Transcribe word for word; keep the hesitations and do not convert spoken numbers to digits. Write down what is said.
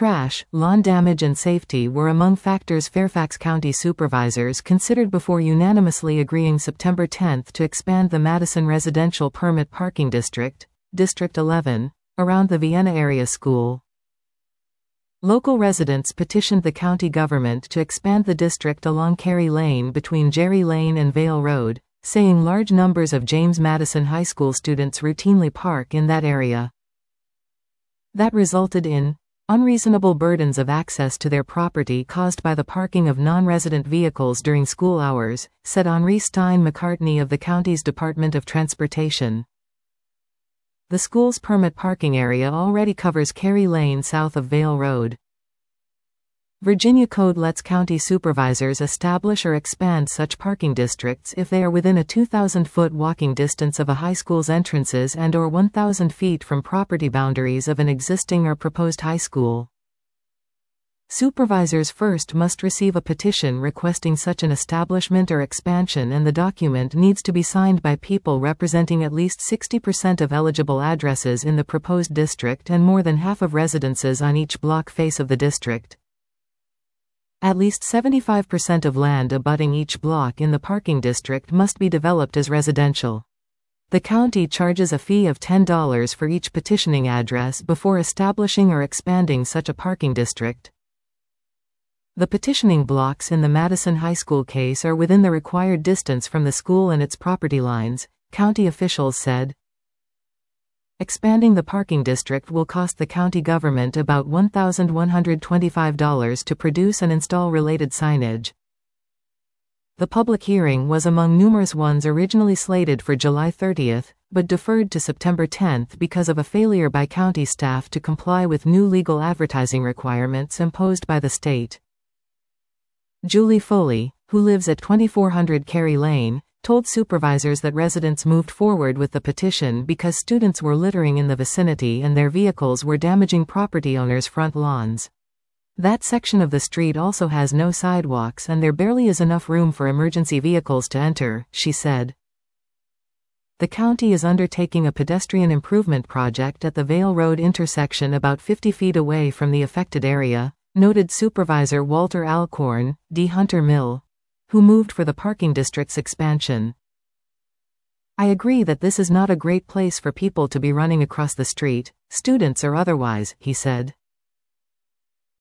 Trash, lawn damage and safety were among factors Fairfax County supervisors considered before unanimously agreeing September tenth to expand the Madison Residential Permit Parking District, District eleven, around the Vienna Area School. Local residents petitioned the county government to expand the district along Carey Lane between Jerry Lane and Vale Road, saying large numbers of James Madison High School students routinely park in that area. That resulted in unreasonable burdens of access to their property caused by the parking of non-resident vehicles during school hours, said Henri Stein McCartney of the county's Department of Transportation. The school's permit parking area already covers Carey Lane south of Vale Road. Virginia code lets county supervisors establish or expand such parking districts if they are within a two thousand foot walking distance of a high school's entrances and or one thousand feet from property boundaries of an existing or proposed high school. Supervisors first must receive a petition requesting such an establishment or expansion, and the document needs to be signed by people representing at least sixty percent of eligible addresses in the proposed district and more than half of residences on each block face of the district. At least seventy-five percent of land abutting each block in the parking district must be developed as residential. The county charges a fee of ten dollars for each petitioning address before establishing or expanding such a parking district. The petitioning blocks in the Madison High School case are within the required distance from the school and its property lines, county officials said. Expanding the parking district will cost the county government about one thousand one hundred twenty-five dollars to produce and install related signage. The public hearing was among numerous ones originally slated for July thirtieth, but deferred to September tenth because of a failure by county staff to comply with new legal advertising requirements imposed by the state. Julie Foley, who lives at twenty-four hundred Carey Lane, told supervisors that residents moved forward with the petition because students were littering in the vicinity and their vehicles were damaging property owners' front lawns. That section of the street also has no sidewalks and there barely is enough room for emergency vehicles to enter, she said. The county is undertaking a pedestrian improvement project at the Vale Road intersection about fifty feet away from the affected area, noted Supervisor Walter Alcorn, D. Hunter Mill, who moved for the parking district's expansion. I agree that this is not a great place for people to be running across the street, students or otherwise, he said.